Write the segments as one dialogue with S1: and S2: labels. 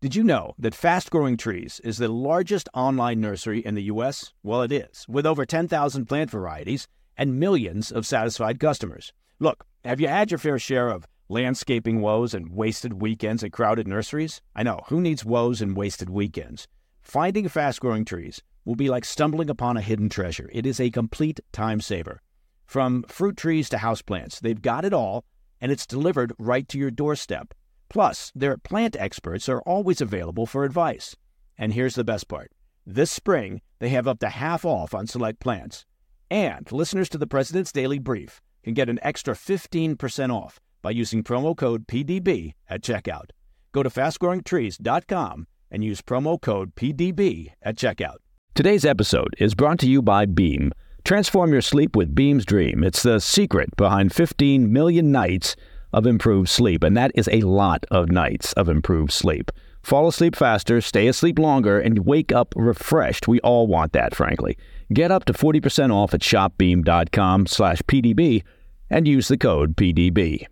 S1: Did you know that Fast Growing Trees is the largest online nursery in the U.S.? Well, it is, with over 10,000 plant varieties and millions of satisfied customers. Look, have you had your fair share of landscaping woes and wasted weekends at crowded nurseries? I know, who needs woes and wasted weekends? Finding Fast Growing Trees will be like stumbling upon a hidden treasure. It is a complete time saver. From fruit trees to houseplants, they've got it all, and it's delivered right to your doorstep. Plus, their plant experts are always available for advice. And here's the best part. This spring, they have up to half off on select plants. And listeners to the President's Daily Brief can get an extra 15% off by using promo code PDB at checkout. Go to fastgrowingtrees.com and use promo code PDB at checkout. Today's episode is brought to you by Beam. Transform your sleep with Beam's Dream. It's the secret behind 15 million nights of improved sleep, and that is a lot of nights of improved sleep. Fall asleep faster, stay asleep longer, and wake up refreshed. We all want that, frankly. Get up to 40% off at shopbeam.com/PDB and use the code PDB.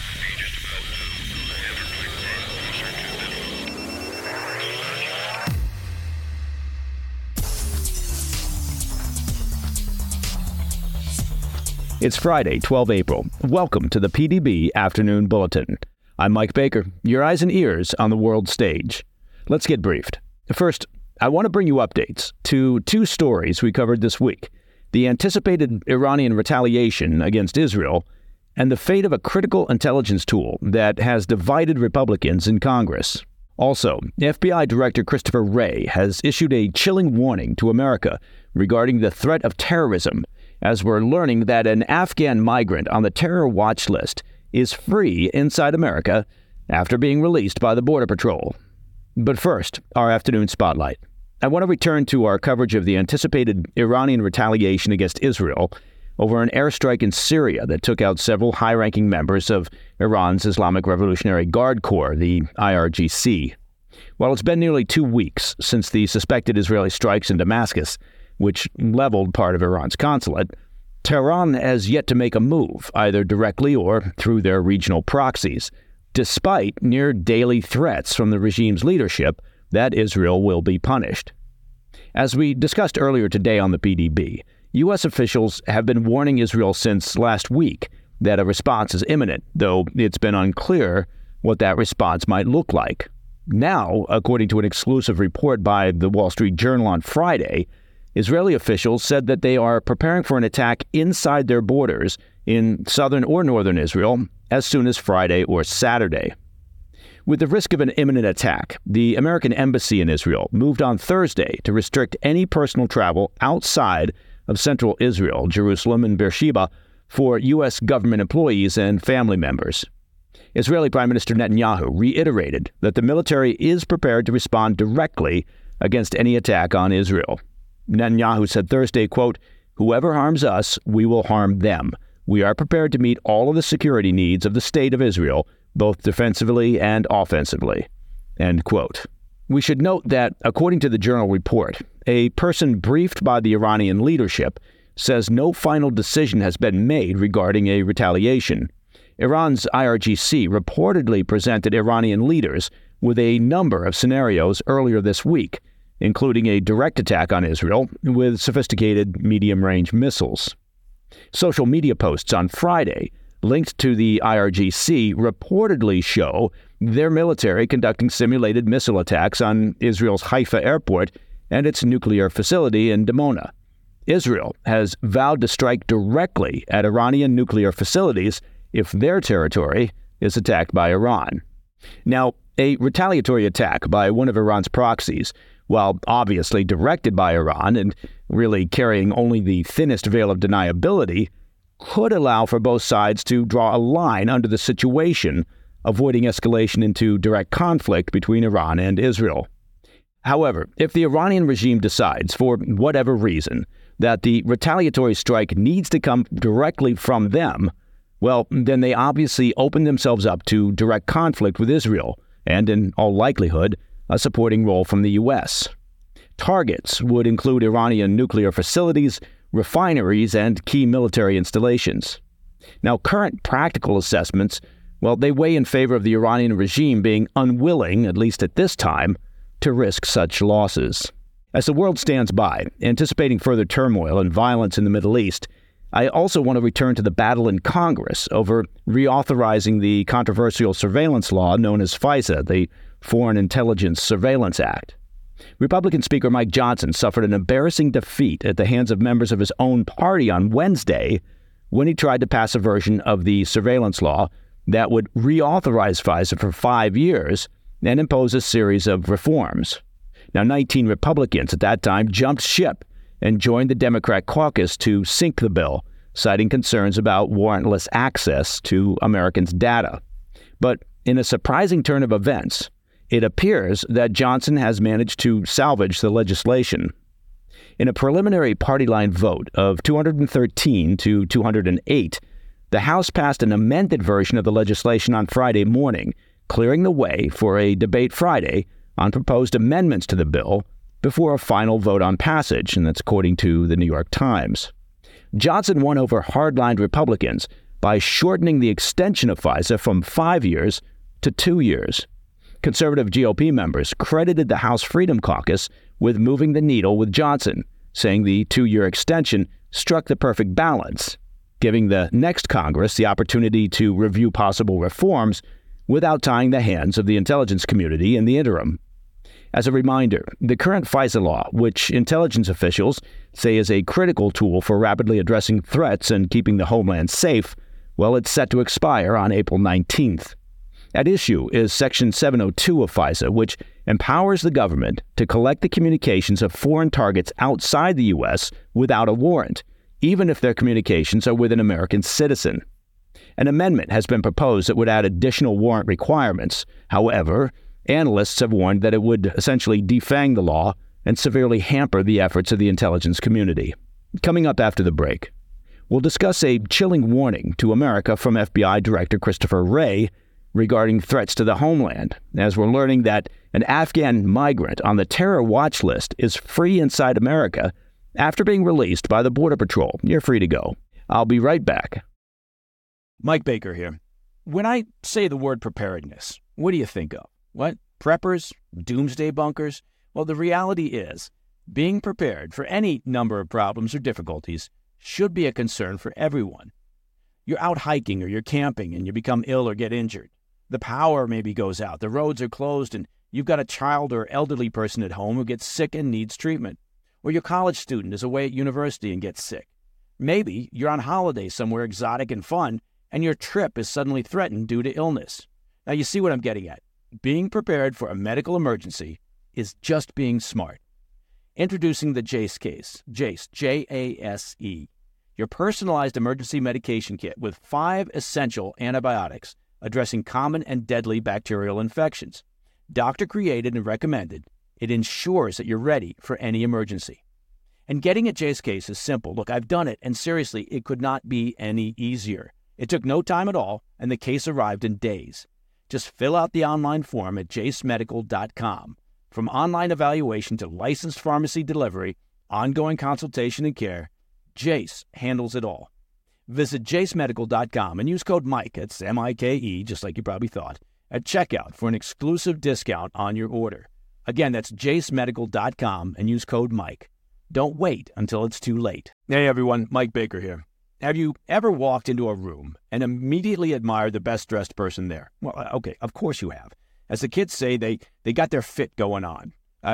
S1: It's Friday, 12 April. Welcome to the PDB Afternoon Bulletin. I'm Mike Baker, your eyes and ears on the world stage. Let's get briefed. First, I want to bring you updates to two stories we covered this week: the anticipated Iranian retaliation against Israel and the fate of a critical intelligence tool that has divided Republicans in Congress. Also, FBI Director Christopher Wray has issued a chilling warning to America regarding the threat of terrorism, as we're learning that an Afghan migrant on the terror watch list is free inside America after being released by the Border Patrol. But first, our afternoon spotlight. I want to return to our coverage of the anticipated Iranian retaliation against Israel over an airstrike in Syria that took out several high-ranking members of Iran's Islamic Revolutionary Guard Corps, the IRGC. While it's been nearly 2 weeks since the suspected Israeli strikes in Damascus, which leveled part of Iran's consulate, Tehran has yet to make a move, either directly or through their regional proxies, despite near-daily threats from the regime's leadership that Israel will be punished. As we discussed earlier today on the PDB, U.S. officials have been warning Israel since last week that a response is imminent, though it's been unclear what that response might look like. Now, according to an exclusive report by the Wall Street Journal on Friday, Israeli officials said that they are preparing for an attack inside their borders in southern or northern Israel as soon as Friday or Saturday. With the risk of an imminent attack, the American embassy in Israel moved on Thursday to restrict any personal travel outside of central Israel, Jerusalem, and Beersheba for U.S. government employees and family members. Israeli Prime Minister Netanyahu reiterated that the military is prepared to respond directly against any attack on Israel. Netanyahu said Thursday, quote, "Whoever harms us, we will harm them. We are prepared to meet all of the security needs of the state of Israel, both defensively and offensively," end quote. We should note that, according to the Journal report, a person briefed by the Iranian leadership says no final decision has been made regarding a retaliation. Iran's IRGC reportedly presented Iranian leaders with a number of scenarios earlier this week, including a direct attack on Israel with sophisticated medium-range missiles. Social media posts on Friday linked to the IRGC reportedly show their military conducting simulated missile attacks on Israel's Haifa airport and its nuclear facility in Dimona. Israel has vowed to strike directly at Iranian nuclear facilities if their territory is attacked by Iran. Now, a retaliatory attack by one of Iran's proxies, while obviously directed by Iran and really carrying only the thinnest veil of deniability, could allow for both sides to draw a line under the situation, avoiding escalation into direct conflict between Iran and Israel. However, if the Iranian regime decides, for whatever reason, that the retaliatory strike needs to come directly from them, well, then they obviously open themselves up to direct conflict with Israel, and in all likelihood, a supporting role from the U.S. Targets would include Iranian nuclear facilities, refineries, and key military installations. Now, current practical assessments Well, they weigh in favor of the Iranian regime being unwilling, at least at this time, to risk such losses. As the world stands by, anticipating further turmoil and violence in the Middle East, I also want to return to the battle in Congress over reauthorizing the controversial surveillance law known as FISA, the Foreign Intelligence Surveillance Act. Republican Speaker Mike Johnson suffered an embarrassing defeat at the hands of members of his own party on Wednesday when he tried to pass a version of the surveillance law that would reauthorize FISA for 5 years and impose a series of reforms. Now, 19 Republicans at that time jumped ship and joined the Democrat caucus to sink the bill, citing concerns about warrantless access to Americans' data. But in a surprising turn of events, it appears that Johnson has managed to salvage the legislation. In a preliminary party line vote of 213 to 208, the House passed an amended version of the legislation on Friday morning, clearing the way for a debate Friday on proposed amendments to the bill before a final vote on passage, and that's according to the New York Times. Johnson won over hardline Republicans by shortening the extension of FISA from 5 years to 2 years. Conservative GOP members credited the House Freedom Caucus with moving the needle with Johnson, saying the 2-year extension struck the perfect balance, giving the next Congress the opportunity to review possible reforms without tying the hands of the intelligence community in the interim. As a reminder, the current FISA law, which intelligence officials say is a critical tool for rapidly addressing threats and keeping the homeland safe, well, it's set to expire on April 19th. At issue is Section 702 of FISA, which empowers the government to collect the communications of foreign targets outside the U.S. without a warrant, even if their communications are with an American citizen. An amendment has been proposed that would add additional warrant requirements. However, analysts have warned that it would essentially defang the law and severely hamper the efforts of the intelligence community. Coming up after the break, we'll discuss a chilling warning to America from FBI Director Christopher Wray regarding threats to the homeland, as we're learning that an Afghan migrant on the terror watch list is free inside America after being released by the Border Patrol. You're free to go. I'll be right back. Mike Baker here. When I say the word preparedness, what do you think of? What? Preppers? Doomsday bunkers? Well, the reality is, being prepared for any number of problems or difficulties should be a concern for everyone. You're out hiking or you're camping and you become ill or get injured. The power maybe goes out, the roads are closed, and you've got a child or elderly person at home who gets sick and needs treatment. Or your college student is away at university and gets sick. Maybe you're on holiday somewhere exotic and fun, and your trip is suddenly threatened due to illness. Now, you see what I'm getting at. Being prepared for a medical emergency is just being smart. Introducing the Jase case. Jase, J-A-S-E. Your personalized emergency medication kit with 5 essential antibiotics addressing common and deadly bacterial infections. Doctor-created and recommended, it ensures that you're ready for any emergency. And getting a Jase case is simple. Look, I've done it, and seriously, it could not be any easier. It took no time at all, and the case arrived in days. Just fill out the online form at jasemedical.com. From online evaluation to licensed pharmacy delivery, ongoing consultation and care, Jase handles it all. Visit jasemedical.com and use code Mike, that's M-I-K-E, just like you probably thought, at checkout for an exclusive discount on your order. Again, that's jasemedical.com and use code Mike. Don't wait until it's too late. Hey everyone, Mike Baker here. Have you ever walked into a room and immediately admired the best-dressed person there? Well, okay, of course you have. As the kids say, they got their fit going on.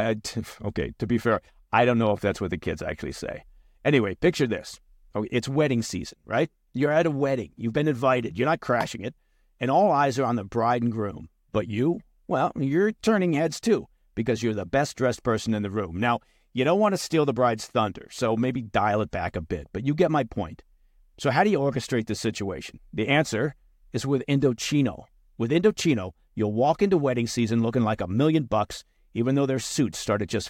S1: Okay, to be fair, I don't know if that's what the kids actually say. Anyway, picture this. Okay, it's wedding season, right? You're at a wedding. You've been invited. You're not crashing it. And all eyes are on the bride and groom. But you, well, you're turning heads too because you're the best-dressed person in the room. Now, you don't want to steal the bride's thunder, so maybe dial it back a bit. But you get my point. So how do you orchestrate this situation? The answer is with Indochino. With Indochino, you'll walk into wedding season looking like $1 million, even though their suits start at just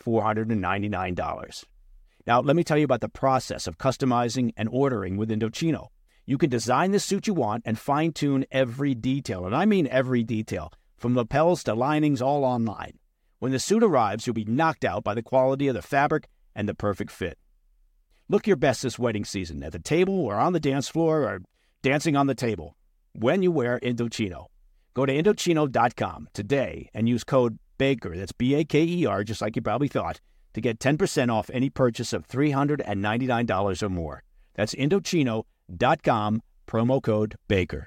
S1: $499. Now, let me tell you about the process of customizing and ordering with Indochino. You can design the suit you want and fine-tune every detail, and I mean every detail, from lapels to linings, all online. When the suit arrives, you'll be knocked out by the quality of the fabric and the perfect fit. Look your best this wedding season, at the table or on the dance floor or dancing on the table. when you wear Indochino. Go to Indochino.com today and use code BAKER, that's BAKER, just like you probably thought, to get 10% off any purchase of $399 or more. That's Indochino.com, promo code BAKER.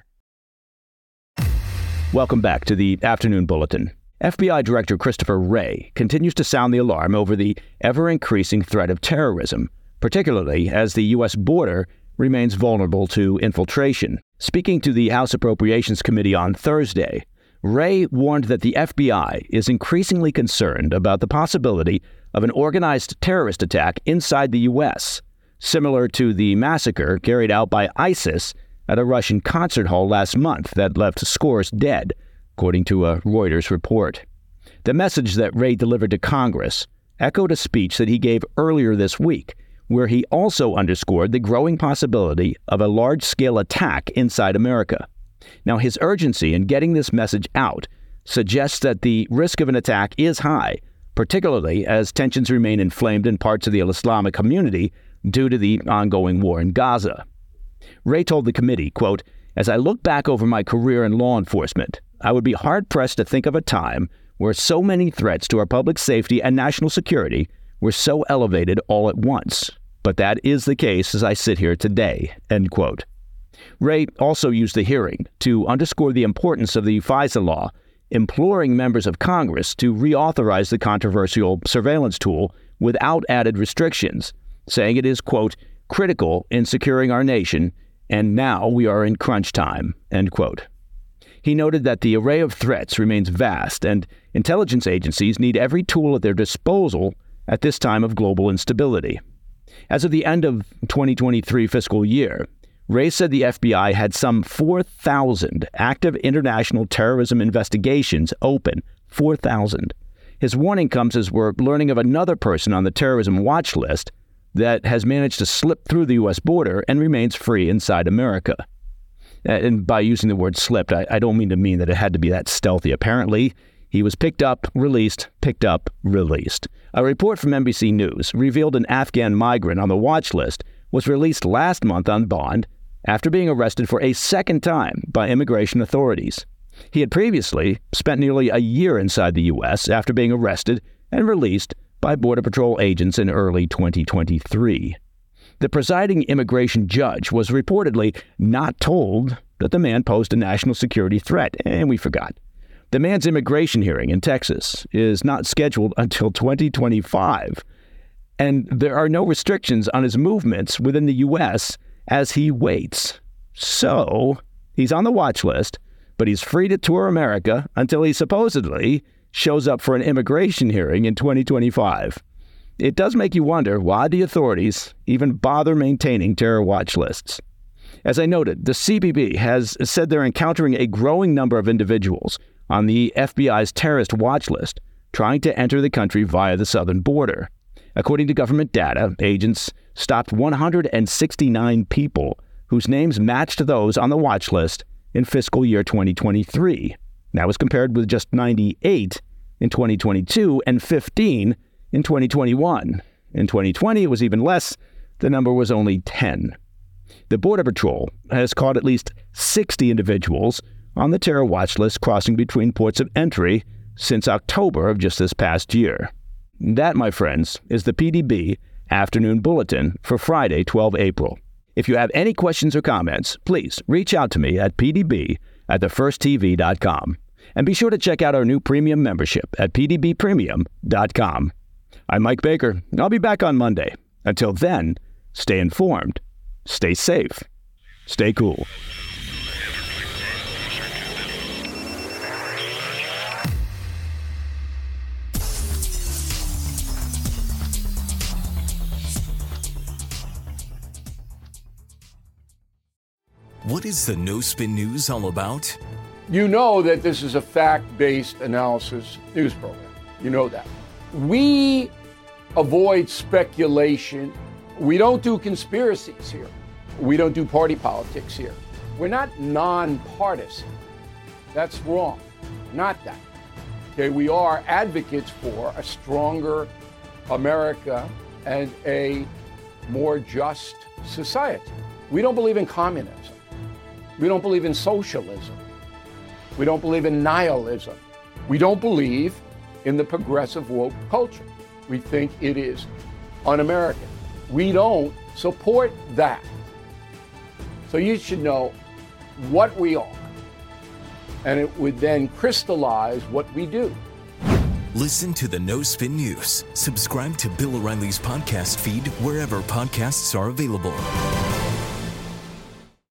S1: Welcome back to the Afternoon Bulletin. FBI Director Christopher Wray continues to sound the alarm over the ever-increasing threat of terrorism, particularly as the U.S. border remains vulnerable to infiltration. Speaking to the House Appropriations Committee on Thursday, Wray warned that the FBI is increasingly concerned about the possibility of an organized terrorist attack inside the U.S., similar to the massacre carried out by ISIS at a Russian concert hall last month that left scores dead, according to a Reuters report. The message that Wray delivered to Congress echoed a speech that he gave earlier this week, where he also underscored the growing possibility of a large-scale attack inside America. Now, his urgency in getting this message out suggests that the risk of an attack is high, particularly as tensions remain inflamed in parts of the Islamic community due to the ongoing war in Gaza. Wray told the committee, quote, "As I look back over my career in law enforcement, I would be hard-pressed to think of a time where so many threats to our public safety and national security were so elevated all at once. But that is the case as I sit here today," end quote. Wray also used the hearing to underscore the importance of the FISA law, imploring members of Congress to reauthorize the controversial surveillance tool without added restrictions, saying it is, quote, "critical in securing our nation, and now we are in crunch time," end quote. He noted that the array of threats remains vast, and intelligence agencies need every tool at their disposal at this time of global instability. As of the end of 2023 fiscal year, Wray said the FBI had some 4,000 active international terrorism investigations open. 4,000. His warning comes as we're learning of another person on the terrorism watch list that has managed to slip through the U.S. border and remains free inside America. And by using the word slipped, I don't mean that it had to be that stealthy. Apparently, he was picked up, released, picked up, released. A report from NBC News revealed an Afghan migrant on the watch list was released last month on bond after being arrested for a second time by immigration authorities. He had previously spent nearly a year inside the U.S. after being arrested and released by Border Patrol agents in early 2023. The presiding immigration judge was reportedly not told that the man posed a national security threat, and we forgot. The man's immigration hearing in Texas is not scheduled until 2025, and there are no restrictions on his movements within the U.S. as he waits. So, he's on the watch list, but he's free to tour America until he supposedly shows up for an immigration hearing in 2025. It does make you wonder why the authorities even bother maintaining terror watch lists. As I noted, the CBP has said they're encountering a growing number of individuals on the FBI's terrorist watch list trying to enter the country via the southern border. According to government data, agents stopped 169 people whose names matched those on the watch list in fiscal year 2023. That was compared with just 98 in 2022 and 15 in 2021. In 2020, it was even less. The number was only 10. The Border Patrol has caught at least 60 individuals on the terror watch list crossing between ports of entry since October of just this past year. That, my friends, is the PDB Afternoon Bulletin for Friday, 12 April. If you have any questions or comments, please reach out to me at pdb@thefirsttv.com. And be sure to check out our new premium membership at pdbpremium.com. I'm Mike Baker, and I'll be back on Monday. Until then, stay informed, stay safe, stay cool.
S2: What is the No Spin News all about?
S3: You know that this is a fact-based analysis news program. You know that. We avoid speculation. We don't do conspiracies here. We don't do party politics here. We're not nonpartisan. That's wrong. Not that. Okay, we are advocates for a stronger America and a more just society. We don't believe in communism. We don't believe in socialism. We don't believe in nihilism. We don't believe in the progressive woke culture. We think it is un-American. We don't support that. So you should know what we are, and it would then crystallize what we do.
S2: Listen to the No Spin News. Subscribe to Bill O'Reilly's podcast feed wherever podcasts are available.